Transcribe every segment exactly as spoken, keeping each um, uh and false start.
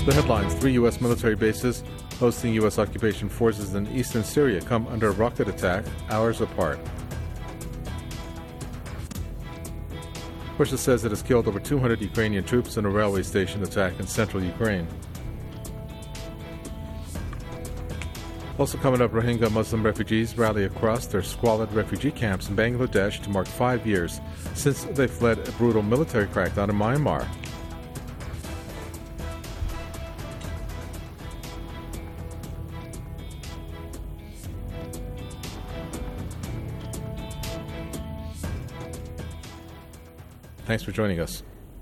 The headlines: three U S military bases hosting U S occupation forces in eastern Syria come under rocket attack hours apart. Russia says it has killed over two hundred Ukrainian troops in a railway station attack in central Ukraine. Also coming up, Rohingya Muslim refugees rally across their squalid refugee camps in Bangladesh to mark five years since they fled a brutal military crackdown in Myanmar. Thanks for joining us.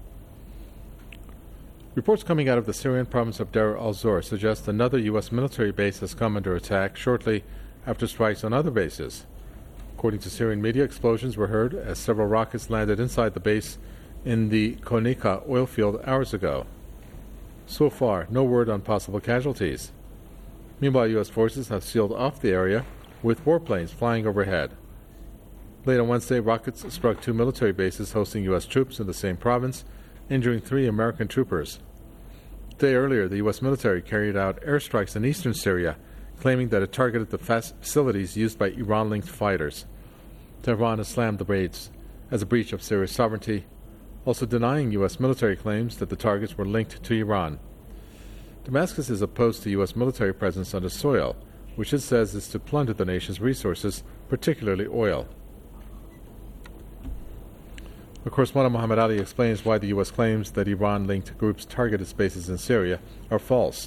Reports coming out of the Syrian province of Deir al-Zor suggest another U S military base has come under attack shortly after strikes on other bases. According to Syrian media, explosions were heard as several rockets landed inside the base in the Konika oil field hours ago. So far, no word on possible casualties. Meanwhile, U S forces have sealed off the area with warplanes flying overhead. Late on Wednesday, rockets struck two military bases hosting U S troops in the same province, injuring three American troopers. A day earlier, the U S military carried out airstrikes in eastern Syria, claiming that it targeted the facilities used by Iran-linked fighters. Tehran has slammed the raids as a breach of Syria's sovereignty, also denying U S military claims that the targets were linked to Iran. Damascus is opposed to U S military presence on the soil, which it says is to plunder the nation's resources, particularly oil. Of course, Mona Muhammad Ali explains why the U S claims that Iran-linked groups target its bases in Syria are false.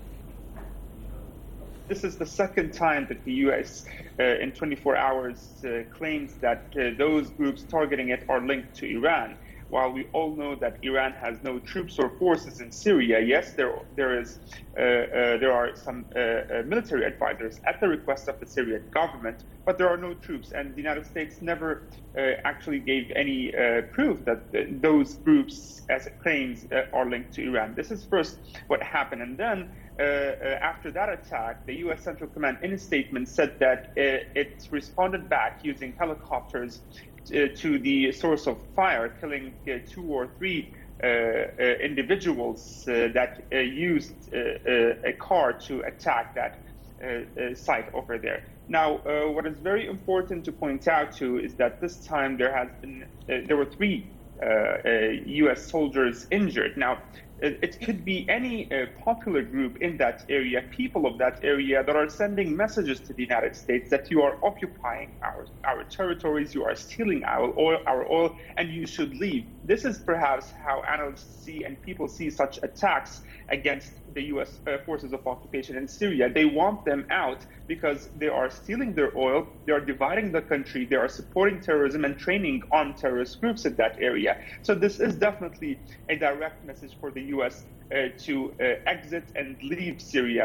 This is the second time that the U S uh, in twenty-four hours uh, claims that uh, those groups targeting it are linked to Iran. While we all know that Iran has no troops or forces in Syria, yes, there there is uh, uh, there are some uh, uh, military advisors at the request of the Syrian government, but there are no troops, and the United States never uh, actually gave any uh, proof that uh, those groups, as it claims, uh, are linked to Iran. This is first what happened, and then uh, uh, after that attack, the U S Central Command, in a statement, said that uh, it responded back using helicopters Uh, to the source of fire, killing uh, two or three uh, uh, individuals uh, that uh, used uh, uh, a car to attack that uh, uh, site over there. Now, uh, what is very important to point out too is that this time there has been uh, there were three uh, uh, U S soldiers injured. Now, it, it could be any uh, popular group in that area, people of that area that are sending messages to the United States that you are occupying our our territories, you are stealing our oil, our oil, and you should leave. This is perhaps how analysts see and people see such attacks against the U S uh, forces of occupation in Syria. They want them out because they are stealing their oil, they are dividing the country, they are supporting terrorism and training on terrorist groups in that area. So this is definitely a direct message for the U S uh, to uh, exit and leave Syria.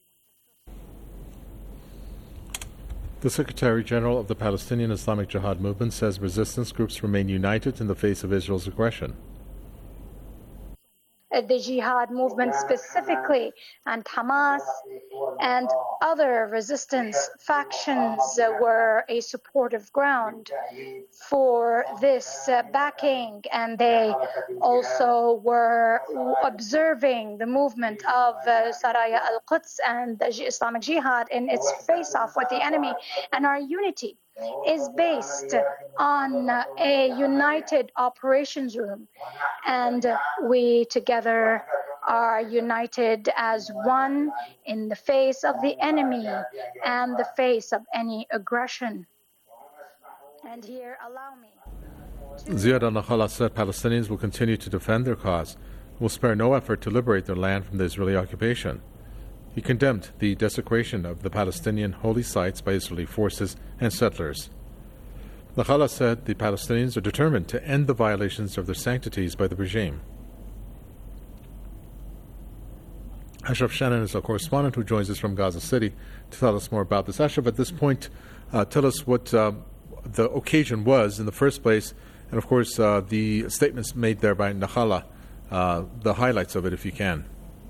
The Secretary General of the Palestinian Islamic Jihad movement says resistance groups remain united in the face of Israel's aggression. The Jihad movement specifically, and Hamas and other resistance factions uh, were a supportive ground for this uh, backing, and they also were observing the movement of uh, Saraya al-Quds and the Islamic Jihad in its face-off with the enemy, and our unity is based on uh, a united operations room, and uh, we together are united as one in the face of the enemy and the face of any aggression. And here, allow me. Ziad al-Nakhala said Palestinians will continue to defend their cause and will spare no effort to liberate their land from the Israeli occupation. He condemned the desecration of the Palestinian holy sites by Israeli forces and settlers. Nakhala said the Palestinians are determined to end the violations of their sanctities by the regime. Ashraf Shannon is a correspondent who joins us from Gaza City to tell us more about this. Ashraf, at this point, uh, tell us what uh, the occasion was in the first place, and of course uh, the statements made there by Nakhala, uh, the highlights of it, if you can.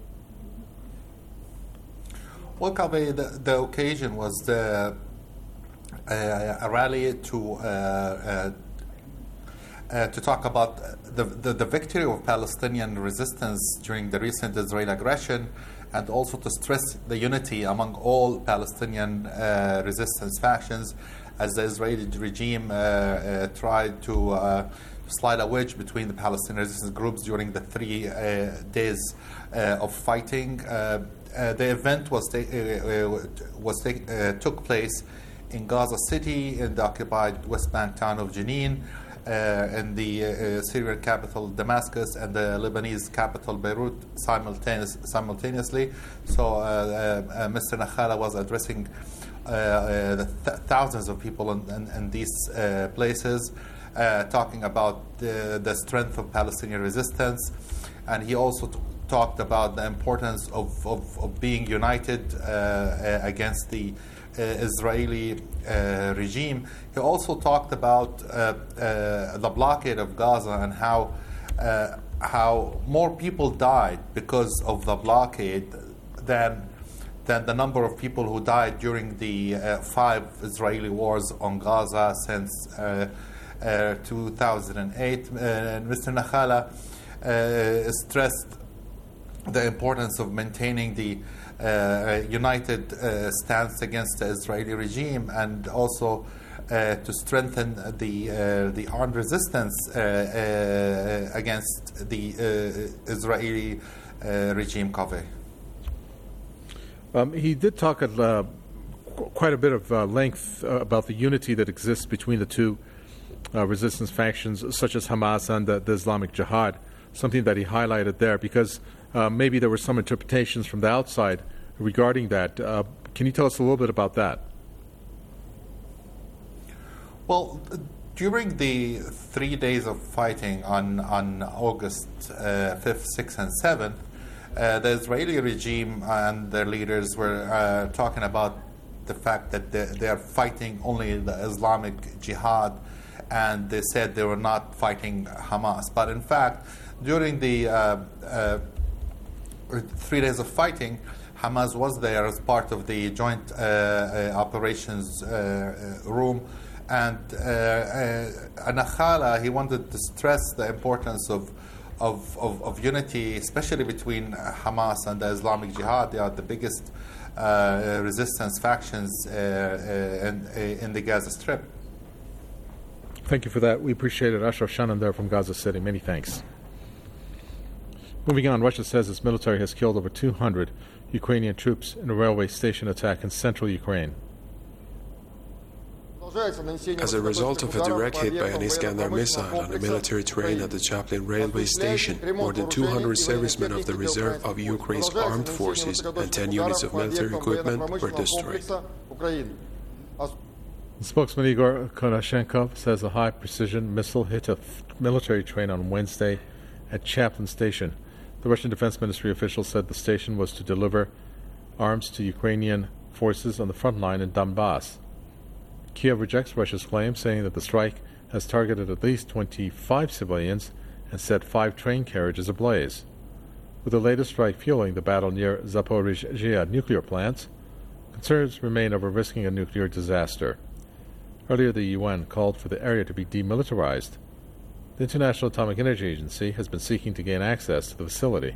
Well, Kabe, the, the occasion was the, uh, a rally to uh, uh, uh, to talk about the, the, the victory of Palestinian resistance during the recent Israeli aggression, and also to stress the unity among all Palestinian uh, resistance factions as the Israeli regime uh, uh, tried to uh, slide a wedge between the Palestinian resistance groups during the three uh, days uh, of fighting. Uh, uh, the event was ta- uh, was ta- uh, took place in Gaza City, in the occupied West Bank town of Jenin, uh, in the uh, Syrian capital Damascus, and the Lebanese capital Beirut simultaneous, simultaneously. So uh, uh, uh, Mister Nakhala was addressing uh, uh, the th- thousands of people in, in, in these uh, places, uh, talking about the, the strength of Palestinian resistance, and he also t- talked about the importance of, of, of being united uh, uh, against the uh, Israeli uh, regime. He also talked about uh, uh, the blockade of Gaza and how uh, how more people died because of the blockade than than the number of people who died during the uh, five Israeli wars on Gaza since uh, uh, two thousand eight. Uh, Mister Nakhala uh, stressed the importance of maintaining the uh, united uh, stance against the Israeli regime, and also uh, to strengthen the uh, the armed resistance uh, uh, against the uh, Israeli uh, regime. Kaveh. Um, he did talk at uh, qu- quite a bit of uh, length uh, about the unity that exists between the two uh, resistance factions, such as Hamas and the, the Islamic Jihad, something that he highlighted there, because uh, maybe there were some interpretations from the outside regarding that. Uh, can you tell us a little bit about that? Well, during the three days of fighting on, on August uh, fifth, sixth, and seventh, Uh, the Israeli regime and their leaders were uh, talking about the fact that they, they are fighting only the Islamic Jihad, and they said they were not fighting Hamas. But in fact, during the uh, uh, three days of fighting, Hamas was there as part of the joint uh, uh, operations uh, uh, room. And uh, uh, Nakhala, he wanted to stress the importance of Of, of, of unity, especially between Hamas and the Islamic Jihad. They are the biggest uh, resistance factions uh, uh, in, in the Gaza Strip. Thank you for that. We appreciate it. Ashraf Shannon there from Gaza City. Many thanks. Moving on, Russia says its military has killed over two hundred Ukrainian troops in a railway station attack in central Ukraine. As a result of a direct hit by an Iskander missile on a military train at the Chaplin railway station, more than two hundred servicemen of the reserve of Ukraine's armed forces and ten units of military equipment were destroyed. Spokesman Igor Konashenkov says a high-precision missile hit a f- military train on Wednesday at Chaplin Station. The Russian Defense Ministry official said the station was to deliver arms to Ukrainian forces on the front line in Donbass. Kiev rejects Russia's claim, saying that the strike has targeted at least twenty-five civilians and set five train carriages ablaze. With the latest strike fueling the battle near Zaporizhzhia nuclear plants, concerns remain over risking a nuclear disaster. Earlier, the U N called for the area to be demilitarized. The International Atomic Energy Agency has been seeking to gain access to the facility.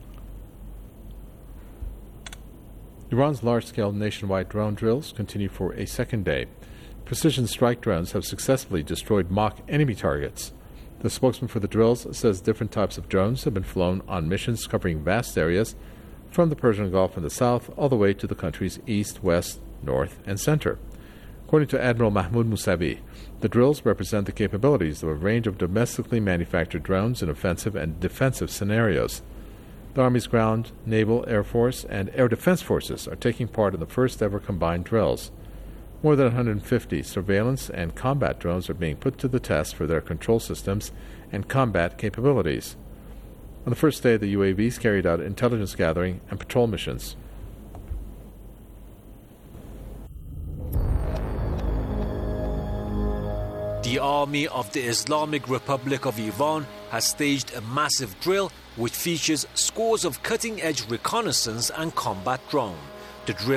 Iran's large-scale nationwide drone drills continue for a second day. Precision strike drones have successfully destroyed mock enemy targets. The spokesman for the drills says different types of drones have been flown on missions covering vast areas from the Persian Gulf in the south all the way to the country's east, west, north, and center. According to Admiral Mahmoud Mousavi, the drills represent the capabilities of a range of domestically manufactured drones in offensive and defensive scenarios. The Army's ground, naval, air force, and air defense forces are taking part in the first-ever combined drills. More than one hundred fifty surveillance and combat drones are being put to the test for their control systems and combat capabilities. On the first day, the U A Vs carried out intelligence gathering and patrol missions. The Army of the Islamic Republic of Iran has staged a massive drill which features scores of cutting-edge reconnaissance and combat drones. The drill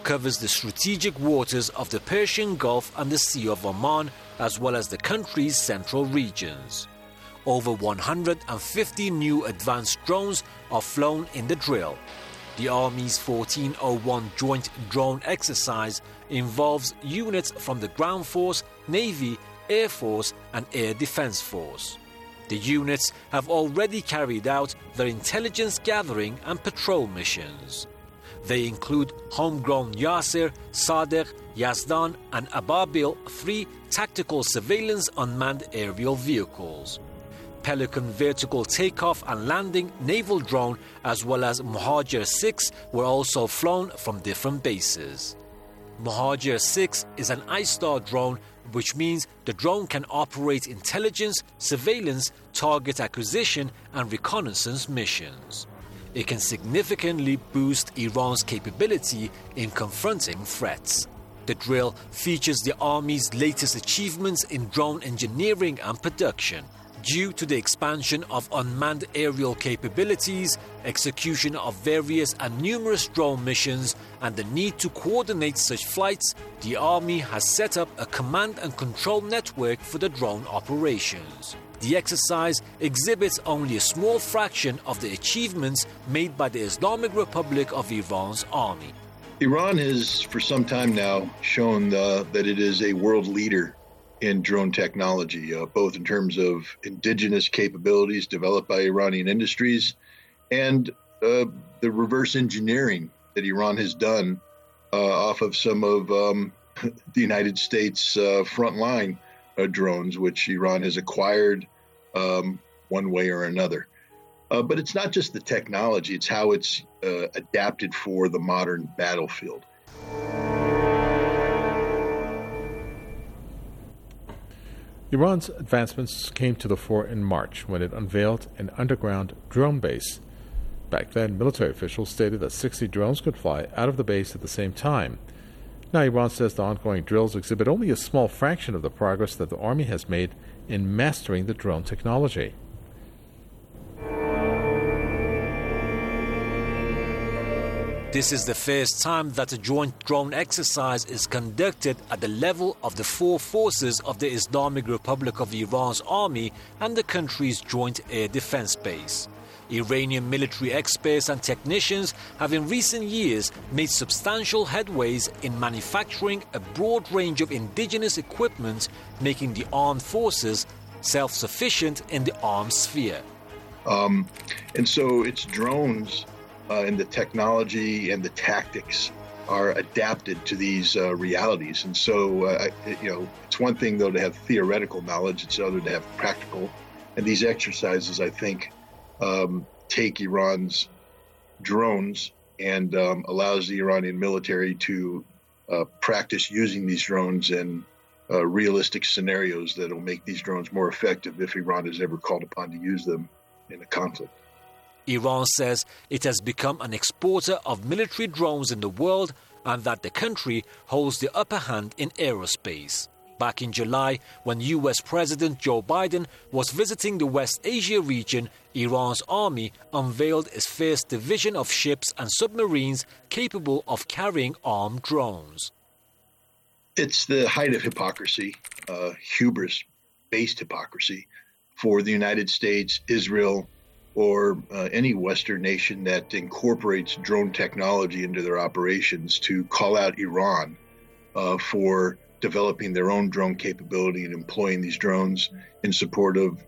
covers the strategic waters of the Persian Gulf and the Sea of Oman, as well as the country's central regions. Over one hundred fifty new advanced drones are flown in the drill. The Army's fourteen oh one Joint Drone Exercise involves units from the Ground Force, Navy, Air Force and Air Defense Force. The units have already carried out their intelligence gathering and patrol missions. They include homegrown Yasser, Sadr, Yazdan and Ababil three tactical surveillance unmanned aerial vehicles. Pelican vertical takeoff and landing naval drone as well as Muhajir six were also flown from different bases. Muhajir six is an I-STAR drone, which means the drone can operate intelligence, surveillance, target acquisition and reconnaissance missions. It can significantly boost Iran's capability in confronting threats. The drill features the Army's latest achievements in drone engineering and production. Due to the expansion of unmanned aerial capabilities, execution of various and numerous drone missions, and the need to coordinate such flights, the Army has set up a command and control network for the drone operations. The exercise exhibits only a small fraction of the achievements made by the Islamic Republic of Iran's army. Iran has, for some time now, shown uh, that it is a world leader in drone technology, uh, both in terms of indigenous capabilities developed by Iranian industries and uh, the reverse engineering that Iran has done uh, off of some of um, the United States uh, frontline uh, drones, which Iran has acquired um, one way or another. Uh, but it's not just the technology, it's how it's uh, adapted for the modern battlefield. Iran's advancements came to the fore in March when it unveiled an underground drone base. Back then, military officials stated that sixty drones could fly out of the base at the same time. Now Iran says the ongoing drills exhibit only a small fraction of the progress that the army has made in mastering the drone technology. This is the first time that a joint drone exercise is conducted at the level of the four forces of the Islamic Republic of Iran's army and the country's joint air defense base. Iranian military experts and technicians have in recent years made substantial headways in manufacturing a broad range of indigenous equipment, making the armed forces self-sufficient in the arms sphere. Um, and so it's drones Uh, and the technology and the tactics are adapted to these uh, realities. And so, uh, you know, it's one thing, though, to have theoretical knowledge. It's another to have practical. And these exercises, I think, um, take Iran's drones and um, allows the Iranian military to uh, practice using these drones in uh, realistic scenarios that will make these drones more effective if Iran is ever called upon to use them in a conflict. Iran says it has become an exporter of military drones in the world and that the country holds the upper hand in aerospace. Back in July, when U S President Joe Biden was visiting the West Asia region, Iran's army unveiled its first division of ships and submarines capable of carrying armed drones. It's the height of hypocrisy, uh, hubris-based hypocrisy, for the United States, Israel, or uh, any Western nation that incorporates drone technology into their operations to call out Iran uh, for developing their own drone capability and employing these drones in support of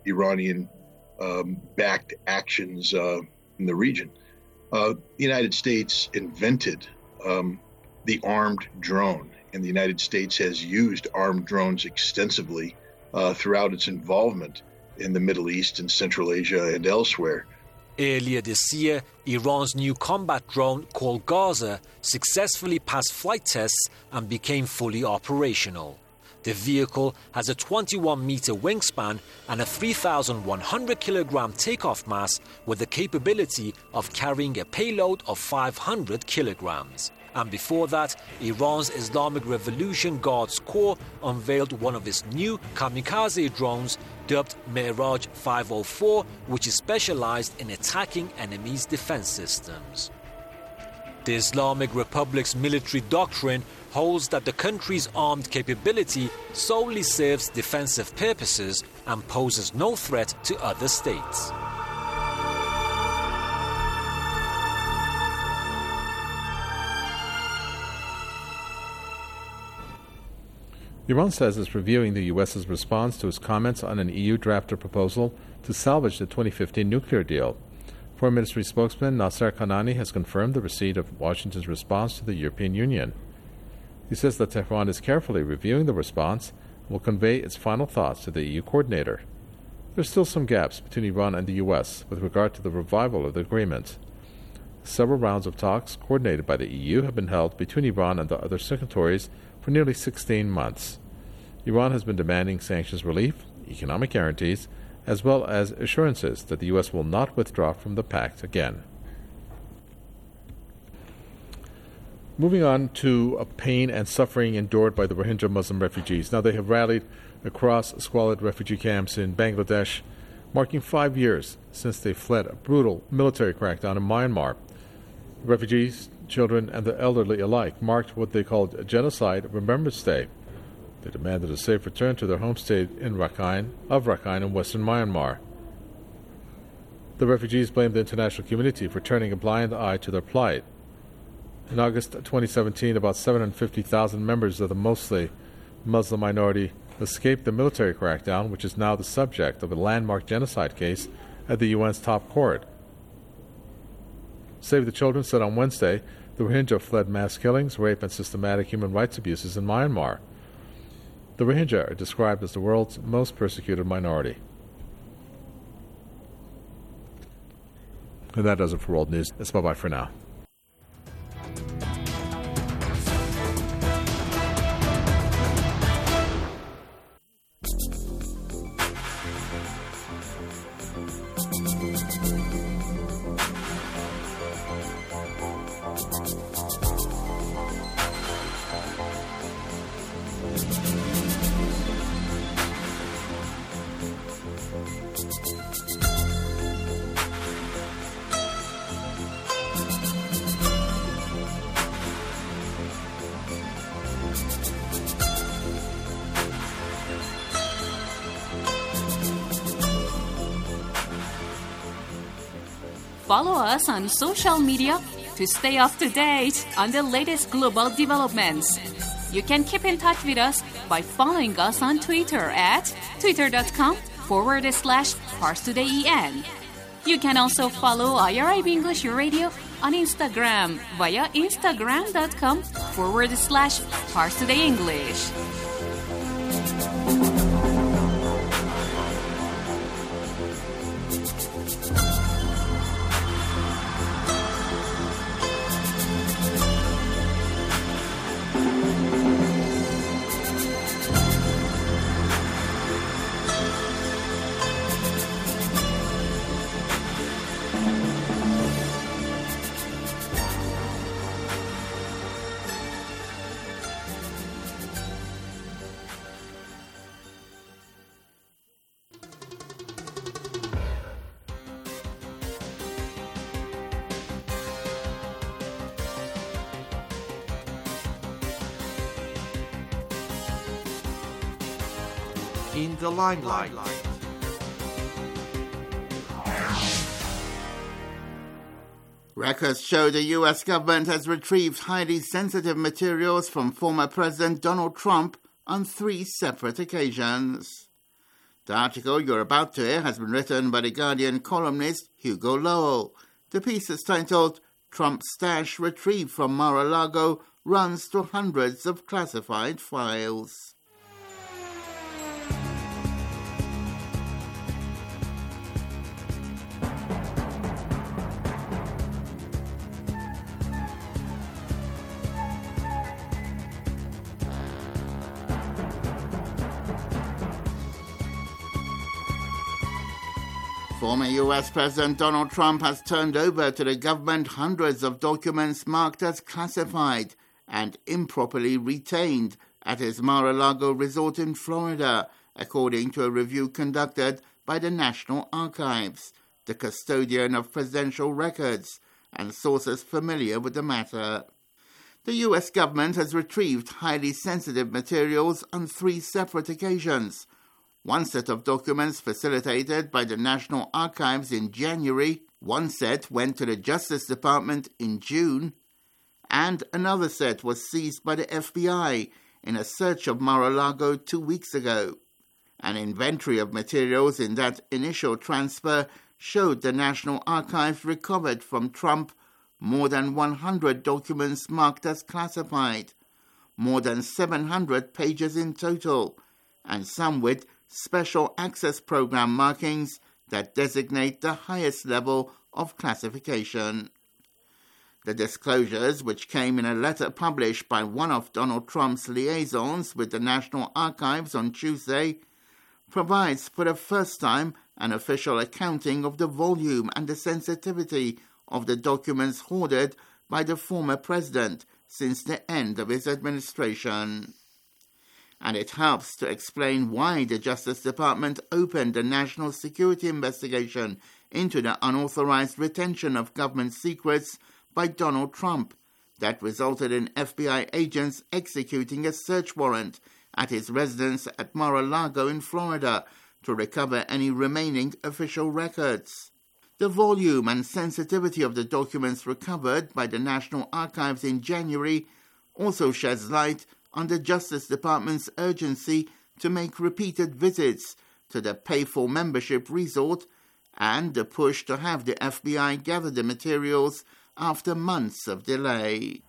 Iranian-backed um, actions uh, in the region. Uh, the United States invented um, the armed drone, and the United States has used armed drones extensively uh, throughout its involvement in the Middle East and Central Asia and elsewhere. Earlier this year, Iran's new combat drone called Gaza successfully passed flight tests and became fully operational. The vehicle has a twenty-one meter wingspan and a three thousand one hundred kilogram takeoff mass with the capability of carrying a payload of five hundred kilograms. And before that, Iran's Islamic Revolution Guards Corps unveiled one of its new kamikaze drones dubbed Miraj five oh four, which is specialized in attacking enemies' defense systems. The Islamic Republic's military doctrine holds that the country's armed capability solely serves defensive purposes and poses no threat to other states. Iran says it's reviewing the U S's response to its comments on an E U drafted proposal to salvage the twenty fifteen nuclear deal. Foreign Ministry spokesman Nasser Kanani has confirmed the receipt of Washington's response to the European Union. He says that Tehran is carefully reviewing the response and will convey its final thoughts to the E U coordinator. There are still some gaps between Iran and the U S with regard to the revival of the agreement. Several rounds of talks coordinated by the E U have been held between Iran and the other signatories for nearly sixteen months. Iran has been demanding sanctions relief, economic guarantees, as well as assurances that the U S will not withdraw from the pact again. Moving on to a pain and suffering endured by the Rohingya Muslim refugees. Now they have rallied across squalid refugee camps in Bangladesh, marking five years since they fled a brutal military crackdown in Myanmar. Refugees, children, and the elderly alike marked what they called a genocide Remembrance Day. They demanded a safe return to their home state in Rakhine, of Rakhine in western Myanmar. The refugees blamed the international community for turning a blind eye to their plight. In August twenty seventeen, about seven hundred fifty thousand members of the mostly Muslim minority escaped the military crackdown, which is now the subject of a landmark genocide case at the U N's top court. Save the Children said on Wednesday the Rohingya fled mass killings, rape, and systematic human rights abuses in Myanmar. The Rohingya are described as the world's most persecuted minority. And that does it for World News. It's bye-bye for now. Follow us on social media to stay up to date on the latest global developments. You can keep in touch with us by following us on Twitter at twitter.com forward slash ParsTodayEN. You can also follow I R I B English Radio on Instagram via instagram.com forward slash ParsTodayEnglish. In the limelight. Records show the U S government has retrieved highly sensitive materials from former President Donald Trump on three separate occasions. The article you're about to hear has been written by The Guardian columnist Hugo Lowell. The piece is titled Trump's Stash Retrieved from Mar-a-Lago Runs Through Hundreds of Classified Files. Former U S President Donald Trump has turned over to the government hundreds of documents marked as classified and improperly retained at his Mar-a-Lago resort in Florida, according to a review conducted by the National Archives, the custodian of presidential records, and sources familiar with the matter. The U S government has retrieved highly sensitive materials on three separate occasions. One set of documents facilitated by the National Archives in January, one set went to the Justice Department in June, and another set was seized by the F B I in a search of Mar-a-Lago two weeks ago. An inventory of materials in that initial transfer showed the National Archives recovered from Trump more than one hundred documents marked as classified, more than seven hundred pages in total, and some with special access program markings that designate the highest level of classification. The disclosures, which came in a letter published by one of Donald Trump's liaisons with the National Archives on Tuesday, provides for the first time an official accounting of the volume and the sensitivity of the documents hoarded by the former president since the end of his administration. And it helps to explain why the Justice Department opened a national security investigation into the unauthorized retention of government secrets by Donald Trump that resulted in F B I agents executing a search warrant at his residence at Mar-a-Lago in Florida to recover any remaining official records. The volume and sensitivity of the documents recovered by the National Archives in January also sheds light on the Justice Department's urgency to make repeated visits to the pay-for-membership resort and the push to have the F B I gather the materials after months of delay.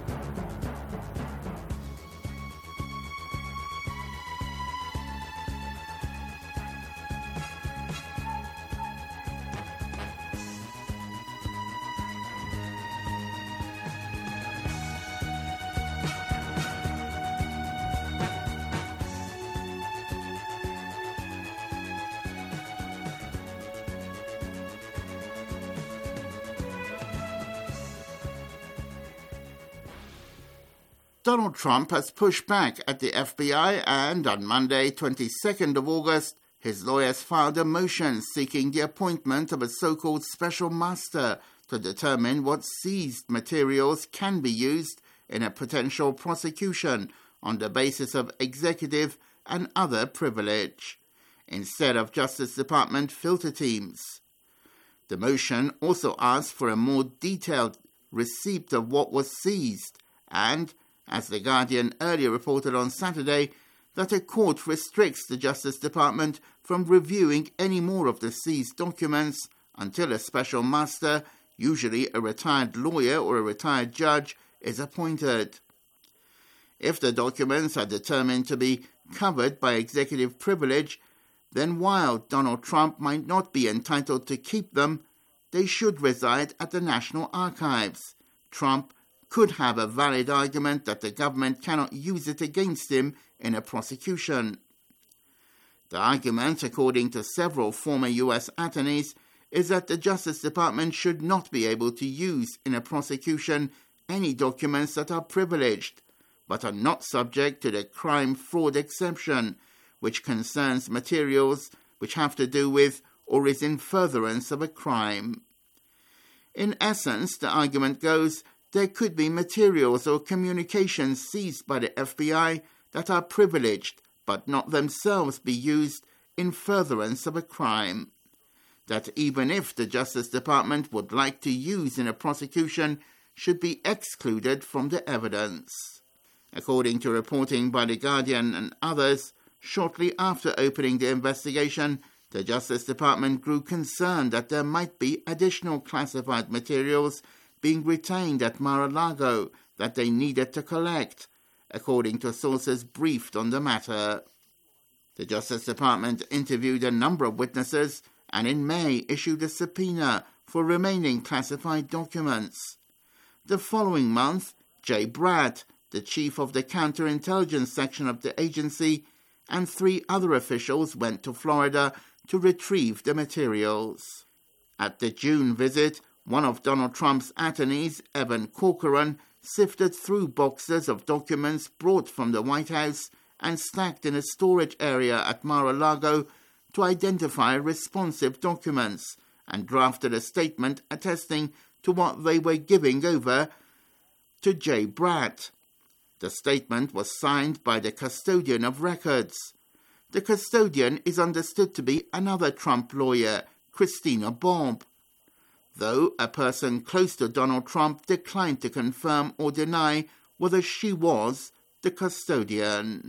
Donald Trump has pushed back at the F B I and on Monday, twenty-second of August, his lawyers filed a motion seeking the appointment of a so-called special master to determine what seized materials can be used in a potential prosecution on the basis of executive and other privilege, instead of Justice Department filter teams. The motion also asked for a more detailed receipt of what was seized and, as The Guardian earlier reported on Saturday, that a court restricts the Justice Department from reviewing any more of the seized documents until a special master, usually a retired lawyer or a retired judge, is appointed. If the documents are determined to be covered by executive privilege, then while Donald Trump might not be entitled to keep them, they should reside at the National Archives. Trump could have a valid argument that the government cannot use it against him in a prosecution. The argument, according to several former U S attorneys, is that the Justice Department should not be able to use in a prosecution any documents that are privileged, but are not subject to the crime-fraud exception, which concerns materials which have to do with or is in furtherance of a crime. In essence, the argument goes, there could be materials or communications seized by the F B I that are privileged but not themselves be used in furtherance of a crime. That even if the Justice Department would like to use in a prosecution should be excluded from the evidence. According to reporting by The Guardian and others, shortly after opening the investigation, the Justice Department grew concerned that there might be additional classified materials being retained at Mar-a-Lago that they needed to collect, according to sources briefed on the matter. The Justice Department interviewed a number of witnesses and in May issued a subpoena for remaining classified documents. The following month, Jay Bratt, the chief of the counterintelligence section of the agency, and three other officials went to Florida to retrieve the materials. At the June visit, one of Donald Trump's attorneys, Evan Corcoran, sifted through boxes of documents brought from the White House and stacked in a storage area at Mar-a-Lago to identify responsive documents and drafted a statement attesting to what they were giving over to Jay Bratt. The statement was signed by the custodian of records. The custodian is understood to be another Trump lawyer, Christina Bobb, though a person close to Donald Trump declined to confirm or deny whether she was the custodian.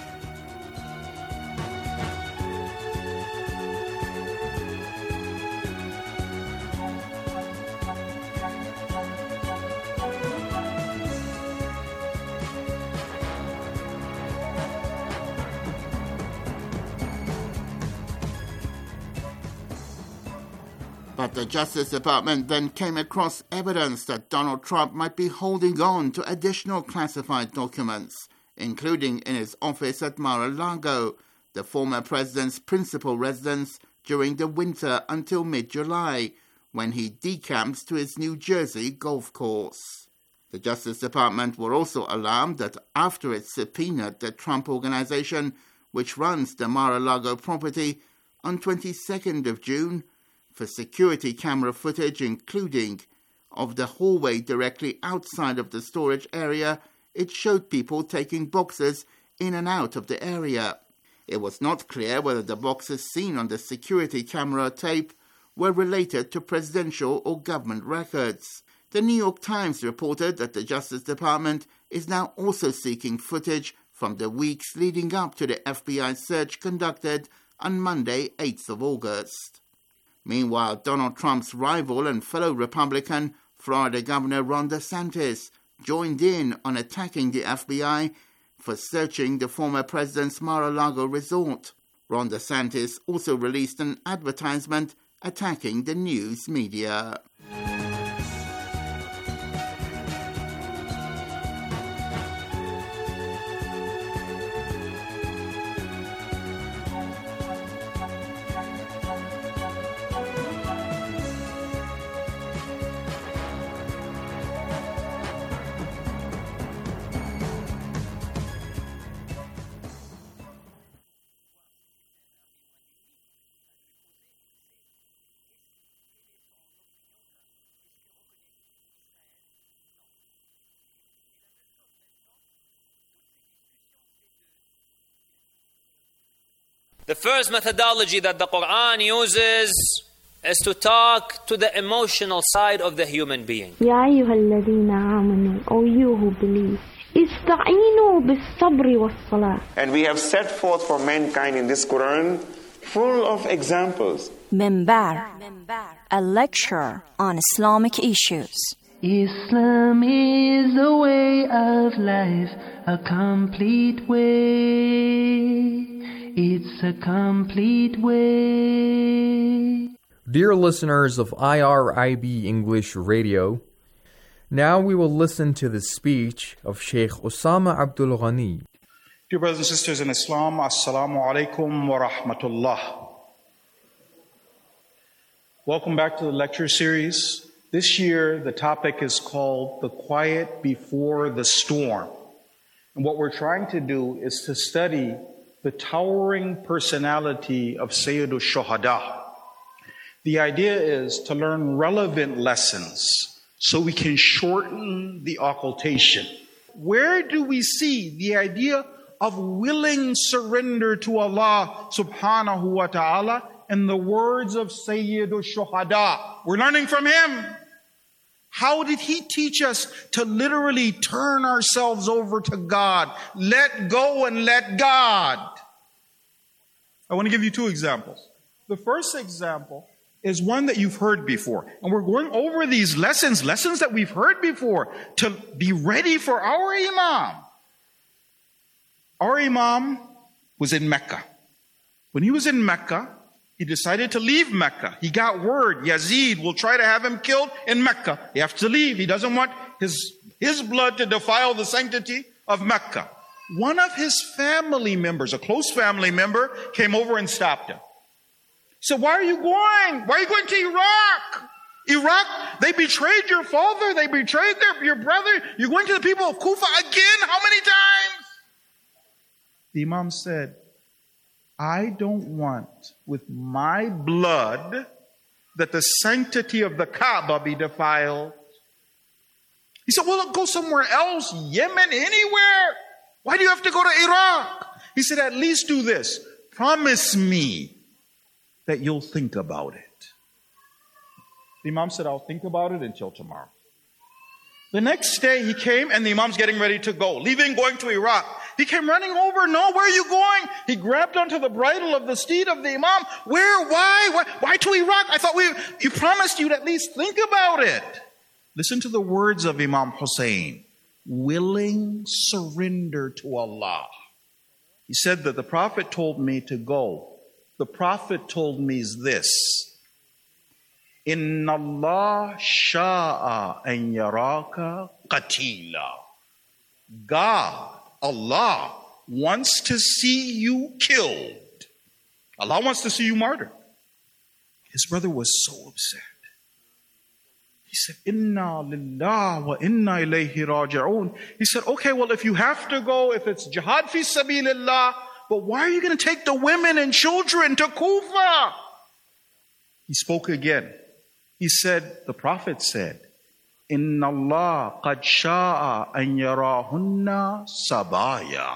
But the Justice Department then came across evidence that Donald Trump might be holding on to additional classified documents, including in his office at Mar-a-Lago, the former president's principal residence during the winter until mid-July, when he decamps to his New Jersey golf course. The Justice Department were also alarmed that after it subpoenaed the Trump Organization, which runs the Mar-a-Lago property, on twenty-second of June, for security camera footage, including of the hallway directly outside of the storage area, it showed people taking boxes in and out of the area. It was not clear whether the boxes seen on the security camera tape were related to presidential or government records. The New York Times reported that the Justice Department is now also seeking footage from the weeks leading up to the F B I search conducted on Monday, eighth of August. Meanwhile, Donald Trump's rival and fellow Republican, Florida Governor Ron DeSantis, joined in on attacking the F B I for searching the former president's Mar-a-Lago resort. Ron DeSantis also released an advertisement attacking the news media. The first methodology that the Quran uses is to talk to the emotional side of the human being. يا أيها الذين آمنوا, O you who believe, استعينوا بالصبر والصلاة. And we have set forth for mankind in this Quran full of examples. Minbar, a lecture on Islamic issues. Islam is a way of life, a complete way. It's a complete way. Dear listeners of I R I B English Radio, now we will listen to the speech of Sheikh Osama Abdul Ghani. Dear brothers and sisters in Islam, Assalamu alaikum wa rahmatullah. Welcome back to the lecture series. This year, the topic is called The Quiet Before the Storm. And what we're trying to do is to study the towering personality of Sayyid al-Shuhada. The idea is to learn relevant lessons so we can shorten the occultation. Where do we see the idea of willing surrender to Allah subhanahu wa ta'ala in the words of Sayyid al-Shuhada? We're learning from him. How did he teach us to literally turn ourselves over to God? Let go and let God. I want to give you two examples. The first example is one that you've heard before. And we're going over these lessons, lessons that we've heard before, to be ready for our Imam. Our Imam was in Mecca. When he was in Mecca, he decided to leave Mecca. He got word Yazid will try to have him killed in Mecca. He has to leave. He doesn't want his, his blood to defile the sanctity of Mecca. One of his family members, a close family member, came over and stopped him. So why are you going? Why are you going to Iraq? Iraq, they betrayed your father. They betrayed their, your brother. You're going to the people of Kufa again? How many times? The Imam said, I don't want with my blood that the sanctity of the Kaaba be defiled. He said, well, go somewhere else, Yemen, anywhere. Why do you have to go to Iraq? He said, at least do this. Promise me that you'll think about it. The Imam said, I'll think about it until tomorrow. The next day he came and the Imam's getting ready to go, leaving, going to Iraq. He came running over. No, where are you going? He grabbed onto the bridle of the steed of the Imam. Where? Why? Why, why to Iraq? I thought we, you promised you'd at least think about it. Listen to the words of Imam Hussein. Willing surrender to Allah. He said that the Prophet told me to go. The Prophet told me this. Inna Allah sha'a an yaraka qatila. God, Allah, wants to see you killed. Allah wants to see you martyred. His brother was so upset. He said, Inna lillah wa inna ilayhi raji'un. He said, okay, well, if you have to go, if it's jihad fi sabilillah, but why are you going to take the women and children to Kufa? He spoke again. He said, the Prophet said, Inna Allah qad sha'a an yarahunna sabaya.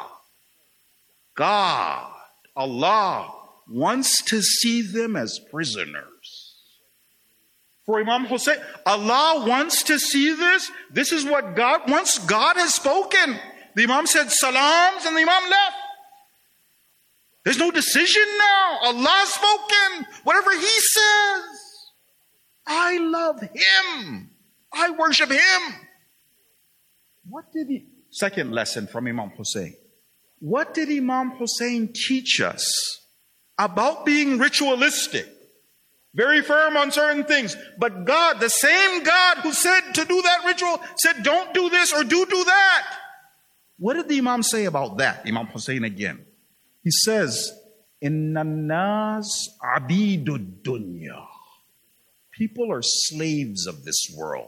God, Allah, wants to see them as prisoners. For Imam Hussein, Allah wants to see this. This is what God wants. God has spoken. The Imam said salams and the Imam left. There's no decision now. Allah's spoken. Whatever He says. I love Him. I worship Him. What did he, second lesson from Imam Hussein. What did Imam Hussein teach us about being ritualistic? Very firm on certain things. But God, the same God who said to do that ritual, said don't do this or do do that. What did the Imam say about that? Imam Hussein again. He says, Inna nas abidud dunya. People are slaves of this world.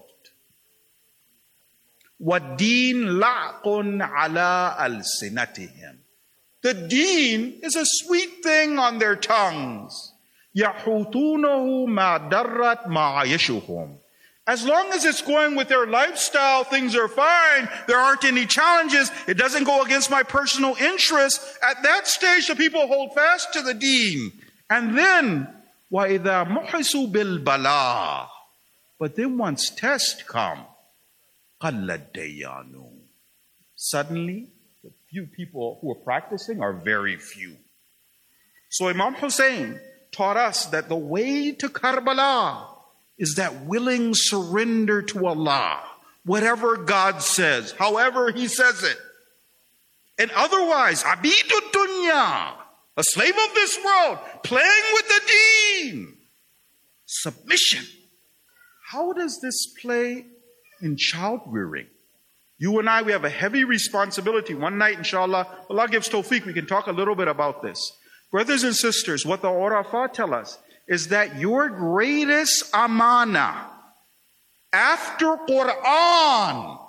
وَالدِّينَ لَعْقٌ عَلَىٰ أَلْسِنَتِهِمْ. The deen is a sweet thing on their tongues. يَحُوتُونَهُ مَا دَرَّتْ مَعَيِشُهُمْ. As long as it's going with their lifestyle, things are fine. There aren't any challenges. It doesn't go against my personal interests. At that stage, the people hold fast to the deen. And then, وَإِذَا مُحِسُوا بِالْبَلَاءِ. But then once tests come, قَلَّ الدَّيَّانُ. Suddenly, the few people who are practicing are very few. So Imam Hussein taught us that the way to Karbala is that willing surrender to Allah. Whatever God says, however He says it. And otherwise, abidud dunya, a slave of this world, playing with the deen. Submission. How does this play in child rearing? You and I, we have a heavy responsibility. One night, inshallah, Allah gives tawfiq, we can talk a little bit about this. Brothers and sisters, what the Urafa tell us is that your greatest amana after Quran,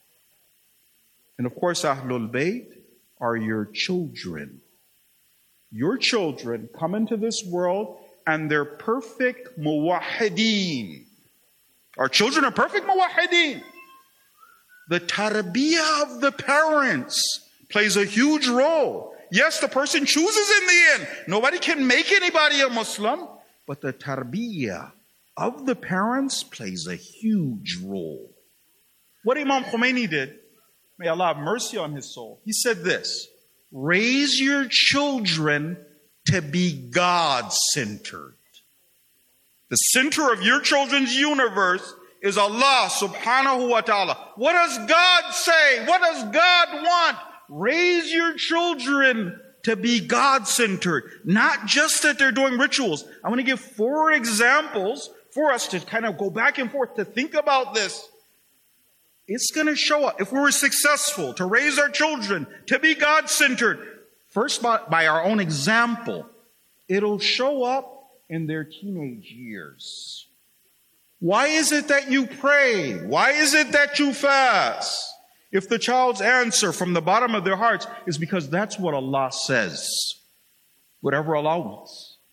and of course Ahlul Bayt, are your children. Your children come into this world and they're perfect muwahideen. Our children are perfect muwahideen. The tarbiyah of the parents plays a huge role. Yes, the person chooses in the end. Nobody can make anybody a Muslim. But the tarbiyah of the parents plays a huge role. What Imam Khomeini did, may Allah have mercy on his soul, he said this: raise your children to be God-centered. The center of your children's universe is Allah subhanahu wa ta'ala. What does God say? What does God want? Raise your children to be God-centered. Not just that they're doing rituals. I want to give four examples for us to kind of go back and forth to think about this. It's going to show up. If we were successful to raise our children to be God-centered, first by, by our own example, it'll show up in their teenage years. Why is it that you pray? Why is it that you fast? If the child's answer from the bottom of their hearts is because that's what Allah says, whatever Allah wants.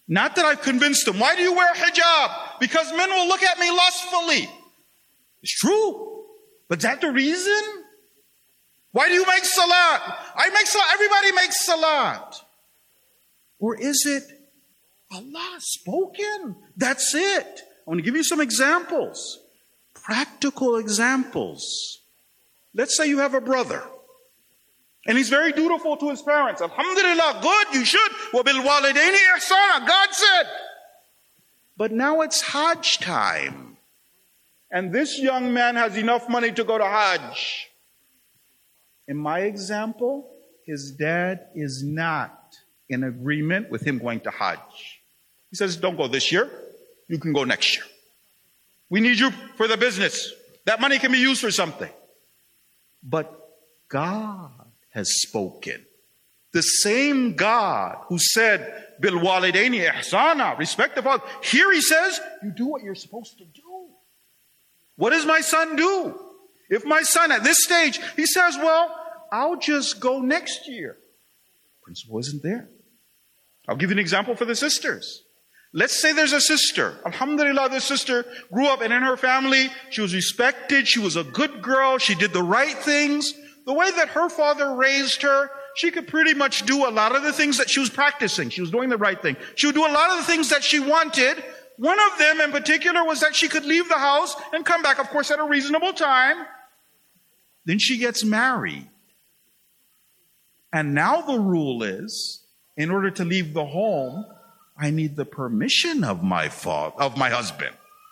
Not that I've convinced them. Why do you wear hijab? Because men will look at me lustfully. It's true. But is that the reason? Why do you make salat? I make salat. Everybody makes salat. Or is it Allah spoken? That's it. I want to give you some examples. Practical examples. Let's say you have a brother. And he's very dutiful to his parents. Alhamdulillah, good, you should. وَبِالْوَالِدَيْنِ إِحْسَانًا, God said. But now it's Hajj time. And this young man has enough money to go to Hajj. In my example, his dad is not in agreement with him going to Hajj. He says, don't go this year. You can go next year. We need you for the business. That money can be used for something. But God has spoken. The same God who said, Bil walidaini ihsana, respect the father. Here he says, you do what you're supposed to do. What does my son do? If my son at this stage, he says, well, I'll just go next year. Principle isn't there. I'll give you an example for the sisters. Let's say there's a sister. Alhamdulillah, this sister grew up and in her family, she was respected. She was a good girl. She did the right things. The way that her father raised her, she could pretty much do a lot of the things that she was practicing. She was doing the right thing. She would do a lot of the things that she wanted. One of them in particular was that she could leave the house and come back, of course, at a reasonable time. Then she gets married. And now the rule is, in order to leave the home, I need the permission of my father, of my husband.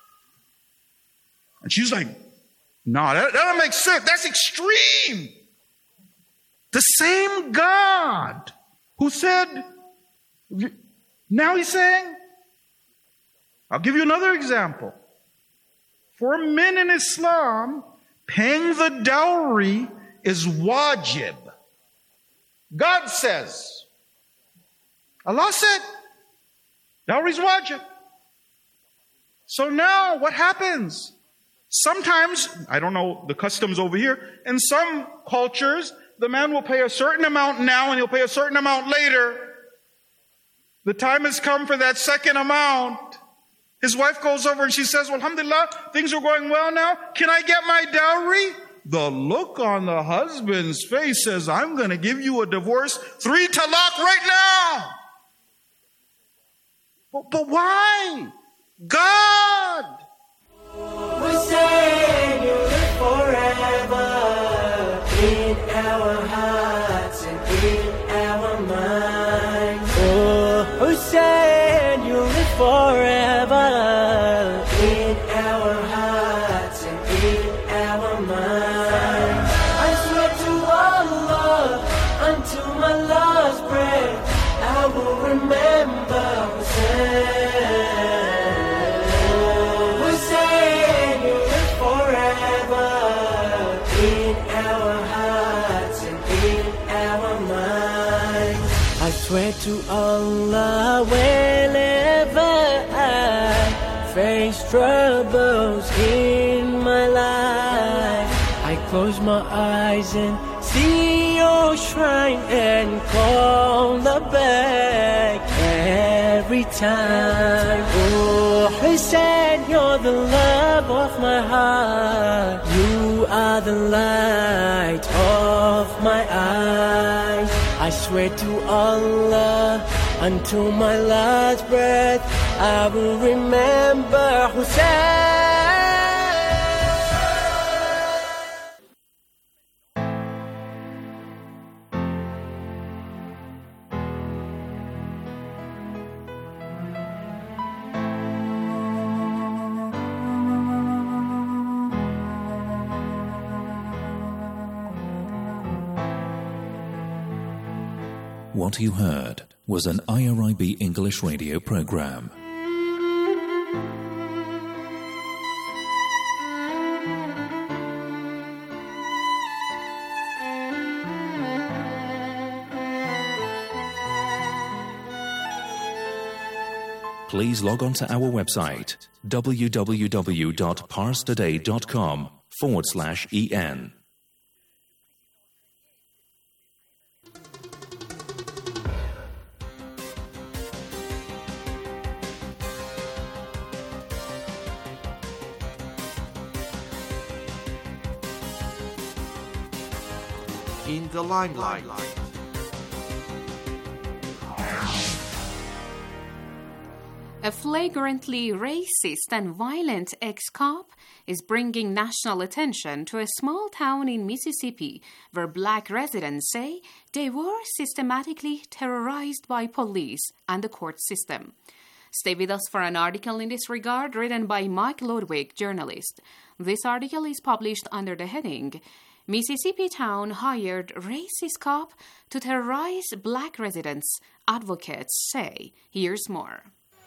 And she's like, no, that, that doesn't make sense. That's extreme. The same God who said, now he's saying, I'll give you another example. For men in Islam, paying the dowry is wajib. God says. Allah said, dowry is wajib. So now what happens? Sometimes, I don't know the customs over here, in some cultures, the man will pay a certain amount now and he'll pay a certain amount later. The time has come for that second amount. His wife goes over and she says, well, alhamdulillah, things are going well now. Can I get my dowry? The look on the husband's face says, I'm going to give you a divorce, three talaq right now. But, but why? God. We say you live forever in our hearts and in our minds. Oh, Hussein, you live forever in our hearts and in our minds. I swear to Allah, until my last breath, I will remember Hussein. Swear to Allah, whenever I face troubles in my life, I close my eyes and see your shrine and call the back every time. Oh, Hussein, you're the love of my heart. You are the light of my eyes. I swear to Allah, until my last breath, I will remember Hussein. What you heard was an I R I B English radio program. Please log on to our website w w w dot pars today dot com forward slash en. in the limelight. A flagrantly racist and violent ex-cop is bringing national attention to a small town in Mississippi where black residents say they were systematically terrorized by police and the court system. Stay with us for an article in this regard written by Mike Ludwig, journalist. This article is published under the heading, Mississippi Town Hired Racist Cop to Terrorize Black Residents, Advocates Say. Here's more.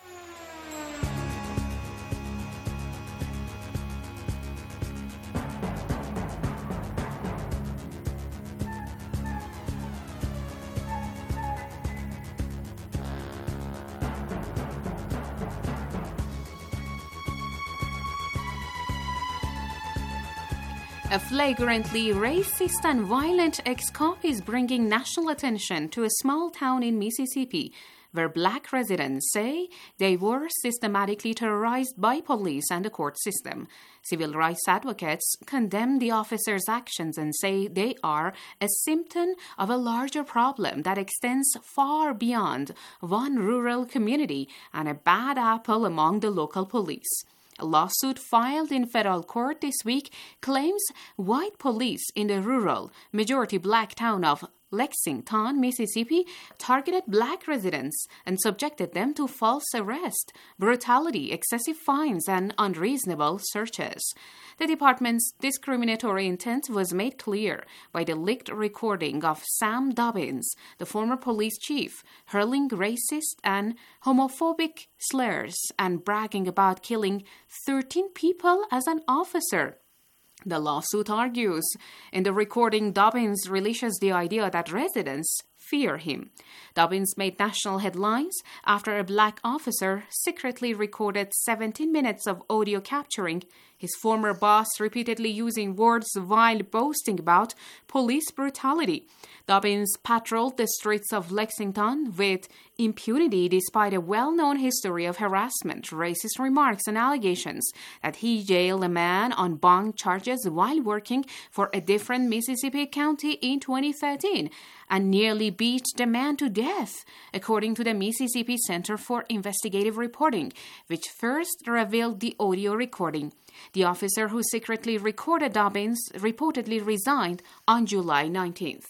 A flagrantly racist and violent ex-cop is bringing national attention to a small town in Mississippi where black residents say they were systematically terrorized by police and the court system. Civil rights advocates condemn the officers' actions and say they are a symptom of a larger problem that extends far beyond one rural community and a bad apple among the local police. A lawsuit filed in federal court this week claims white police in the rural, majority black town of Lexington, Mississippi, targeted black residents and subjected them to false arrest, brutality, excessive fines, and unreasonable searches. The department's discriminatory intent was made clear by the leaked recording of Sam Dobbins, the former police chief, hurling racist and homophobic slurs and bragging about killing thirteen people as an officer. The lawsuit argues. In the recording, Dobbins relishes the idea that residents fear him. Dobbins made national headlines after a black officer secretly recorded seventeen minutes of audio capturing his former boss repeatedly using words while boasting about police brutality. Dobbins patrolled the streets of Lexington with impunity despite a well-known history of harassment, racist remarks, and allegations that he jailed a man on bond charges while working for a different Mississippi county in twenty thirteen and nearly beat the man to death, according to the Mississippi Center for Investigative Reporting, which first revealed the audio recording. The officer who secretly recorded Dobbins reportedly resigned on July nineteenth.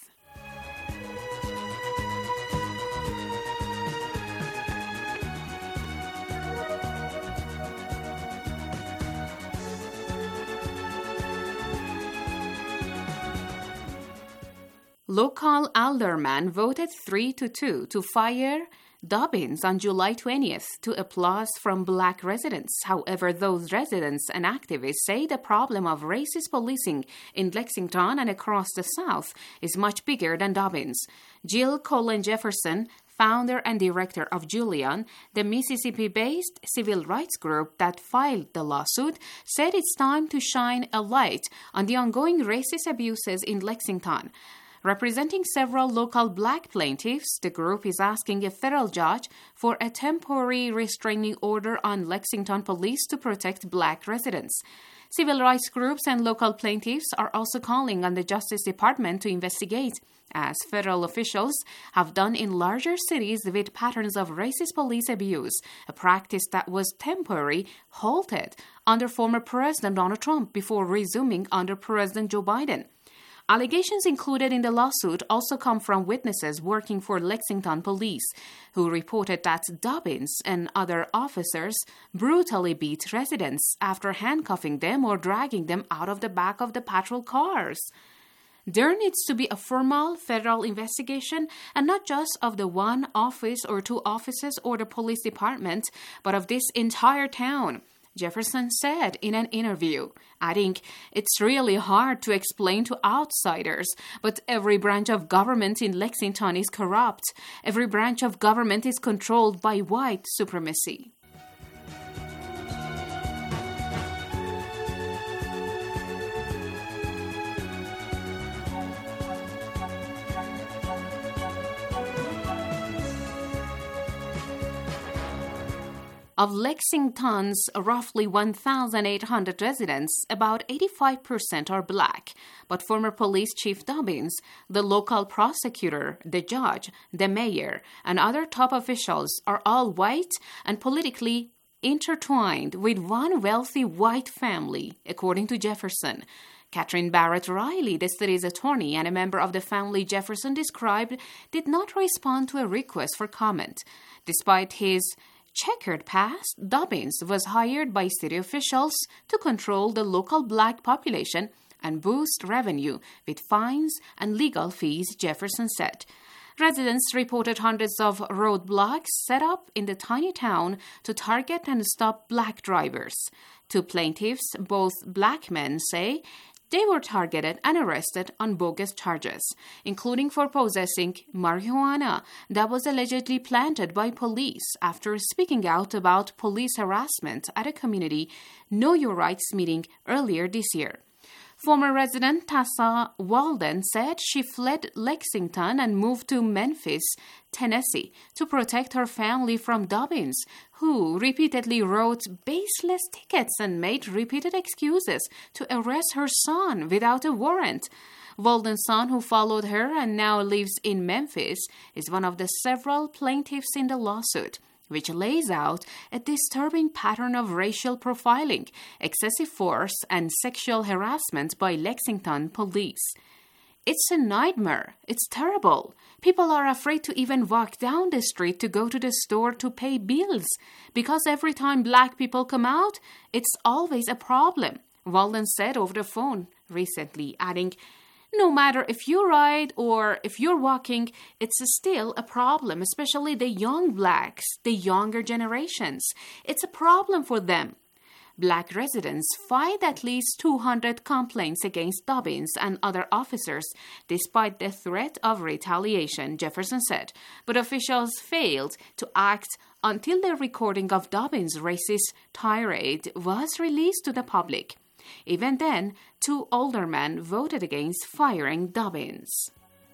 Local alderman voted three to two to fire Dobbins on July twentieth to applause from black residents. However, those residents and activists say the problem of racist policing in Lexington and across the South is much bigger than Dobbins. Jill Colin Jefferson, founder and director of Julian, the Mississippi-based civil rights group that filed the lawsuit, said it's time to shine a light on the ongoing racist abuses in Lexington. Representing several local black plaintiffs, the group is asking a federal judge for a temporary restraining order on Lexington police to protect black residents. Civil rights groups and local plaintiffs are also calling on the Justice Department to investigate, as federal officials have done in larger cities with patterns of racist police abuse, a practice that was temporarily halted under former President Donald Trump before resuming under President Joe Biden. Allegations included in the lawsuit also come from witnesses working for Lexington police, who reported that Dobbins and other officers brutally beat residents after handcuffing them or dragging them out of the back of the patrol cars. There needs to be a formal federal investigation, and not just of the one office or two offices or the police department, but of this entire town, Jefferson said in an interview, adding, "It's really hard to explain to outsiders, but every branch of government in Lexington is corrupt. Every branch of government is controlled by white supremacy." Of Lexington's roughly one thousand eight hundred residents, about eighty-five percent are black, but former Police Chief Dobbins, the local prosecutor, the judge, the mayor, and other top officials are all white and politically intertwined with one wealthy white family, according to Jefferson. Catherine Barrett Riley, the city's attorney and a member of the family Jefferson described, did not respond to a request for comment. Despite his checkered past, Dobbins was hired by city officials to control the local black population and boost revenue with fines and legal fees, Jefferson said. Residents reported hundreds of roadblocks set up in the tiny town to target and stop black drivers. Two plaintiffs, both black men, say they were targeted and arrested on bogus charges, including for possessing marijuana that was allegedly planted by police after speaking out about police harassment at a community Know Your Rights meeting earlier this year. Former resident Tassa Walden said she fled Lexington and moved to Memphis, Tennessee, to protect her family from Dobbins, who repeatedly wrote baseless tickets and made repeated excuses to arrest her son without a warrant. Walden's son, who followed her and now lives in Memphis, is one of the several plaintiffs in the lawsuit, which lays out a disturbing pattern of racial profiling, excessive force, and sexual harassment by Lexington police. It's a nightmare. It's terrible. People are afraid to even walk down the street to go to the store to pay bills, because every time black people come out, it's always a problem, Walden said over the phone recently, adding, no matter if you ride or if you're walking, it's still a problem, especially the young blacks, the younger generations. It's a problem for them. Black residents filed at least two hundred complaints against Dobbins and other officers, despite the threat of retaliation, Jefferson said. But officials failed to act until the recording of Dobbins' racist tirade was released to the public. Even then, two aldermen voted against firing Dobbins.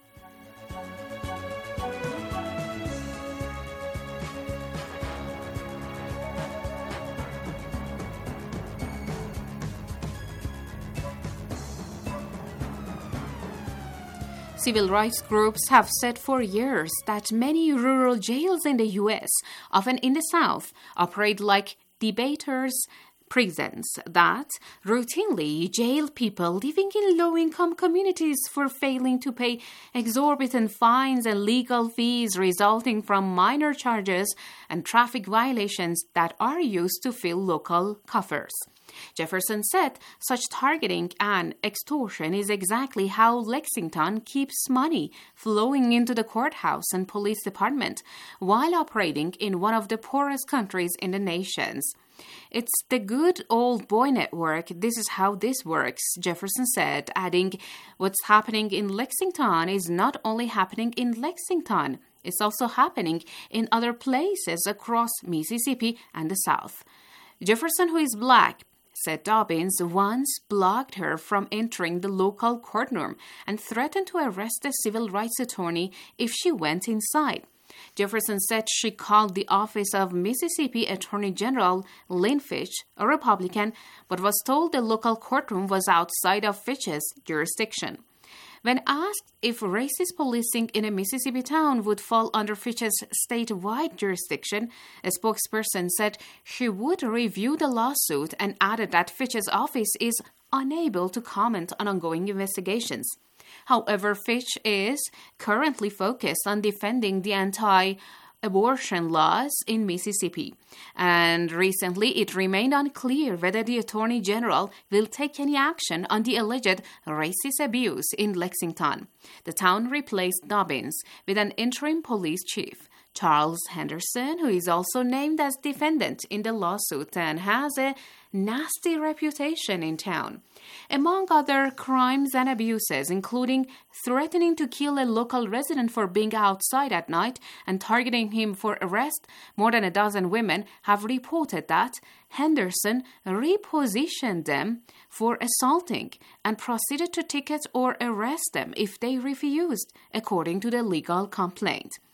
Civil rights groups have said for years that many rural jails in the U S, often in the South, operate like debaters' prisons that routinely jail people living in low-income communities for failing to pay exorbitant fines and legal fees resulting from minor charges and traffic violations that are used to fill local coffers. Jefferson said such targeting and extortion is exactly how Lexington keeps money flowing into the courthouse and police department while operating in one of the poorest countries in the nation. It's the good old boy network. This is how this works, Jefferson said, adding, what's happening in Lexington is not only happening in Lexington, it's also happening in other places across Mississippi and the South. Jefferson, who is black, said Dobbins once blocked her from entering the local courtroom and threatened to arrest the civil rights attorney if she went inside. Jefferson said she called the office of Mississippi Attorney General Lynn Fitch, a Republican, but was told the local courtroom was outside of Fitch's jurisdiction. When asked if racist policing in a Mississippi town would fall under Fitch's statewide jurisdiction, a spokesperson said she would review the lawsuit and added that Fitch's office is unable to comment on ongoing investigations. However, Fitch is currently focused on defending the anti-abortion laws in Mississippi, and recently it remained unclear whether the Attorney General will take any action on the alleged racist abuse in Lexington. The town replaced Dobbins with an interim police chief, Charles Henderson, who is also named as defendant in the lawsuit and has a nasty reputation in town. Among other crimes and abuses, including threatening to kill a local resident for being outside at night and targeting him for arrest, more than a dozen women have reported that Henderson repositioned them for assaulting and proceeded to ticket or arrest them if they refused, according to the legal complaint.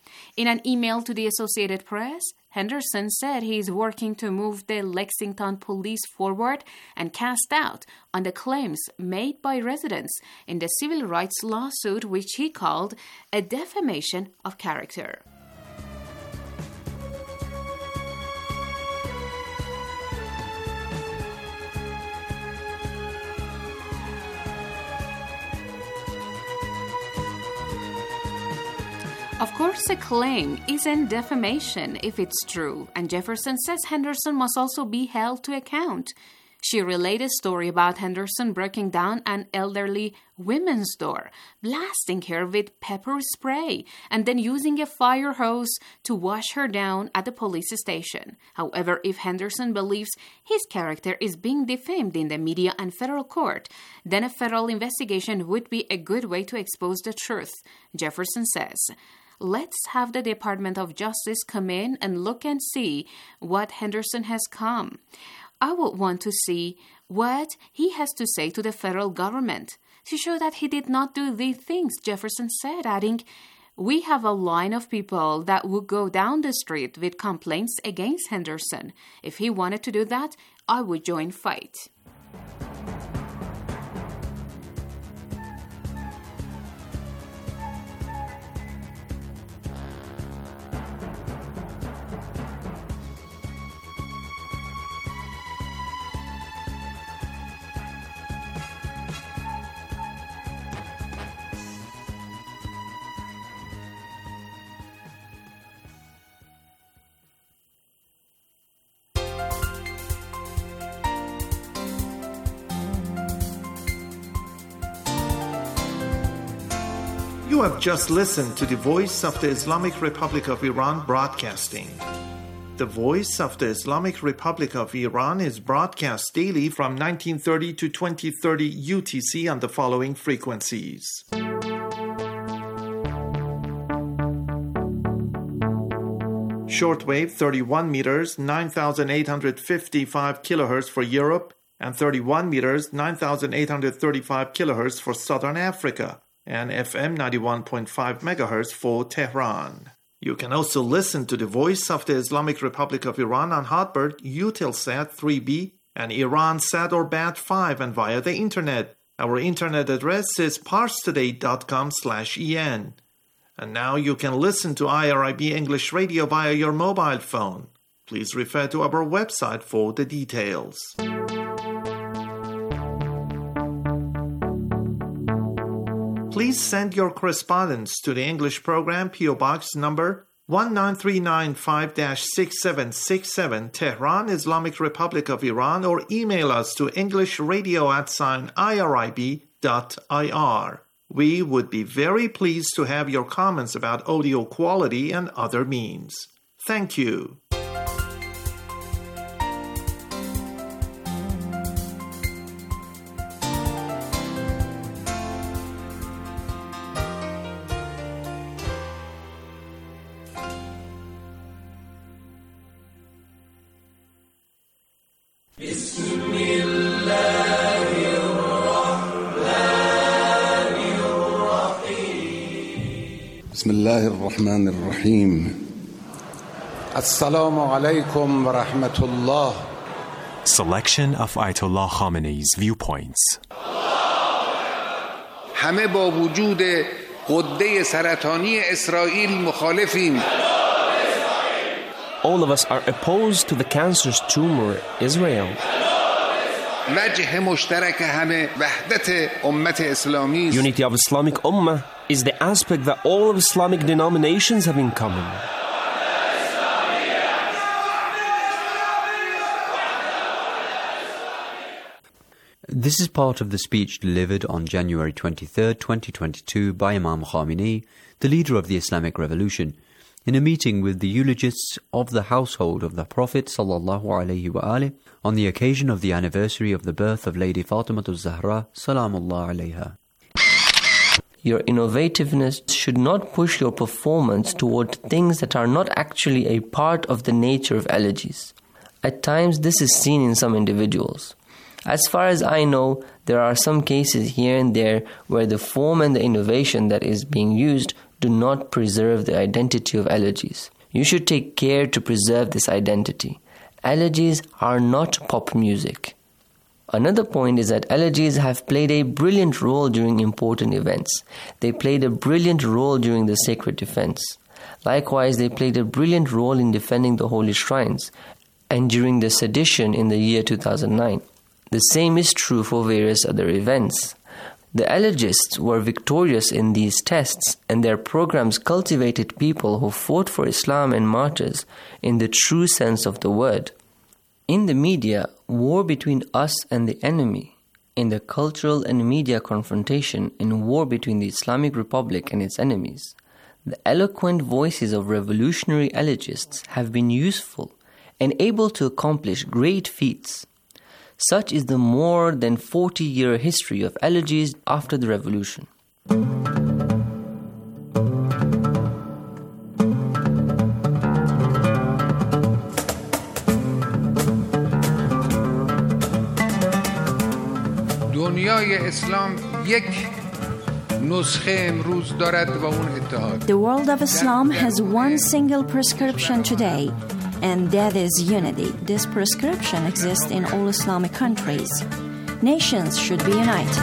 In an email to the Associated Press, Henderson said he is working to move the Lexington police forward and cast doubt on the claims made by residents in the civil rights lawsuit, which he called a defamation of character. Of course, a claim isn't defamation if it's true, and Jefferson says Henderson must also be held to account. She relayed a story about Henderson breaking down an elderly woman's door, blasting her with pepper spray, and then using a fire hose to wash her down at the police station. However, if Henderson believes his character is being defamed in the media and federal court, then a federal investigation would be a good way to expose the truth, Jefferson says. Let's have the Department of Justice come in and look and see what Henderson has come. I would want to see what he has to say to the federal government to show that he did not do the things Jefferson said, adding, "We have a line of people that would go down the street with complaints against Henderson. If he wanted to do that, I would join fight." You have just listened to the Voice of the Islamic Republic of Iran broadcasting. The Voice of the Islamic Republic of Iran is broadcast daily from nineteen thirty to twenty thirty U T C on the following frequencies. Shortwave thirty-one meters, nine thousand eight hundred fifty-five kilohertz for Europe, and thirty-one meters, nine thousand eight hundred thirty-five kilohertz for Southern Africa, and F M ninety-one point five megahertz for Tehran. You can also listen to the Voice of the Islamic Republic of Iran on Hotbird, Eutelsat three B, and Iransat or Bat five, and via the internet. Our internet address is parstoday dot com slash en. And now you can listen to I R I B English Radio via your mobile phone. Please refer to our website for the details. Please send your correspondence to the English program, P O Box number one nine three nine five dash six seven six seven, Tehran, Islamic Republic of Iran, or email us to englishradio at sign irib dot ir. We would be very pleased to have your comments about audio quality and other means. Thank you. بسم الله الرحمن الرحيم السلام عليكم ورحمة الله. Selection of Ayatollah Khamenei's viewpoints. همه با وجود غده سرطانی اسرائیل مخالفیم. All of us are opposed to the cancerous tumor Israel. وجه مشترک همه وحدت امت اسلامی. Unity of Islamic Ummah is the aspect that all of Islamic denominations have in common. This is part of the speech delivered on January twenty-third, twenty twenty-two by Imam Khamenei, the leader of the Islamic Revolution, in a meeting with the eulogists of the household of the Prophet sallallahu alaihi wasallam on the occasion of the anniversary of the birth of Lady Fatima az-Zahra salamullah alaiha. Your innovativeness should not push your performance toward things that are not actually a part of the nature of elegies. At times this is seen in some individuals. As far as I know, there are some cases here and there where the form and the innovation that is being used do not preserve the identity of elegies. You should take care to preserve this identity. Elegies are not pop music. Another point is that elegies have played a brilliant role during important events. They played a brilliant role during the sacred defense. Likewise, they played a brilliant role in defending the holy shrines and during the sedition in the year two thousand nine. The same is true for various other events. The elegists were victorious in these tests, and their programs cultivated people who fought for Islam and martyrs in the true sense of the word. In the media, war between us and the enemy, in the cultural and media confrontation in war between the Islamic Republic and its enemies, the eloquent voices of revolutionary elegists have been useful and able to accomplish great feats. Such is the more than forty-year history of elegies after the revolution. دنیای اسلام یک نسخه امروز دارد و اون اتحاد. The world of Islam has one single prescription today, and that is unity. This prescription exists in all Islamic countries. Nations should be united.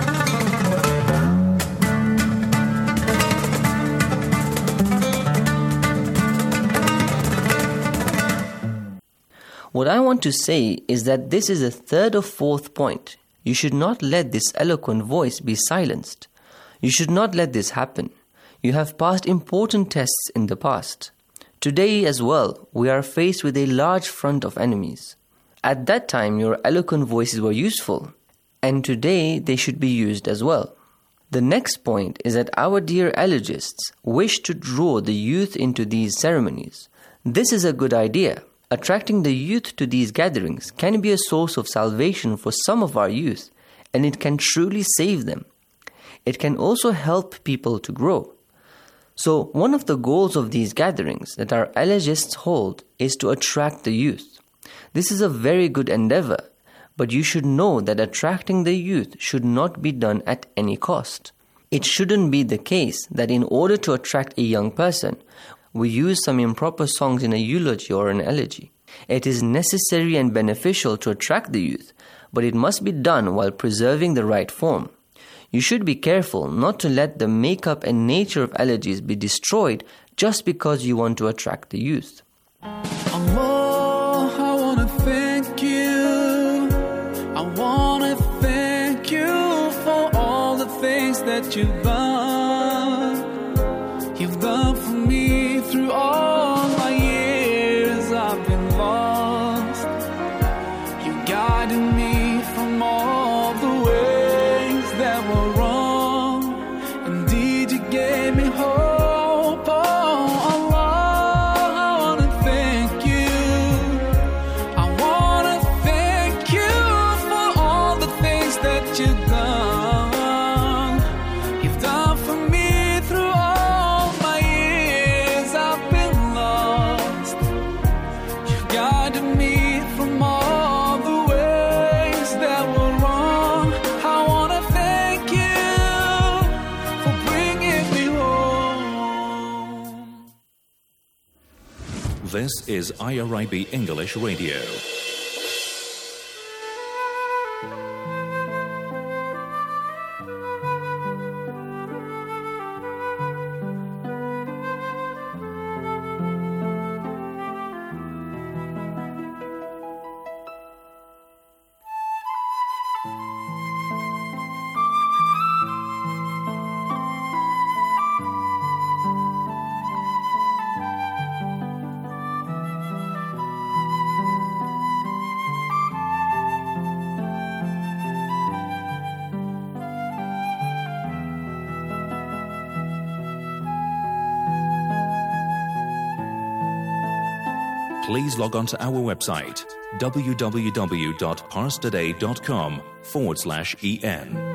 What I want to say is that this is the third or fourth point. You should not let this eloquent voice be silenced. You should not let this happen. You have passed important tests in the past. Today as well, we are faced with a large front of enemies. At that time, your eloquent voices were useful, and today they should be used as well. The next point is that our dear elegists wish to draw the youth into these ceremonies. This is a good idea. Attracting the youth to these gatherings can be a source of salvation for some of our youth, and it can truly save them. It can also help people to grow. So, one of the goals of these gatherings that our elegists hold is to attract the youth. This is a very good endeavor, but you should know that attracting the youth should not be done at any cost. It shouldn't be the case that in order to attract a young person, we use some improper songs in a eulogy or an elegy. It is necessary and beneficial to attract the youth, but it must be done while preserving the right form. You should be careful not to let the makeup and nature of elegies be destroyed just because you want to attract the youth. Allah, I want to thank you. I want to thank you for all the things that you've done. You've done for me through all my years I've been lost. You guided me from all the ways that were wrong. Indeed, you gave me hope. Oh, Allah, I want to thank you. I want to thank you for all the things that you've done. You've done for me through all my years I've been lost. You've guided me from all the ways that were wrong. I want to thank you for bringing me home. This is I R I B English Radio. Please log on to our website, w w w dot parstoday dot com forward slash en.